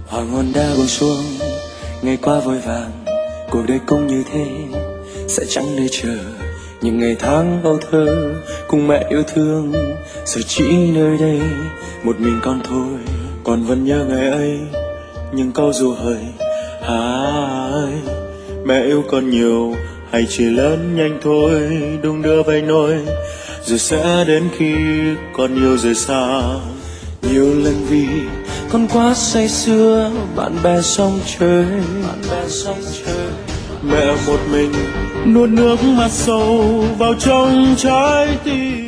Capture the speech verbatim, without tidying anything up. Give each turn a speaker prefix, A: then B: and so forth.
A: hoàng hôn đã buông xuống, ngày qua vội vàng, cuộc đời cũng như thế, sẽ chẳng để chờ những ngày tháng âu thơ cùng mẹ yêu thương. Giờ chỉ nơi đây một mình con thôi, còn vẫn nhớ ngày ấy những câu ru hời. Hà ơi, mẹ yêu con nhiều hay chỉ lớn nhanh thôi, đung đưa vai nỗi rồi sẽ đến khi con yêu rời xa. Nhiều lần vì con quá say sưa bạn bè sông chơi, bạn bè sông chơi, mẹ một mình nuốt nước mắt sâu vào trong trái tim.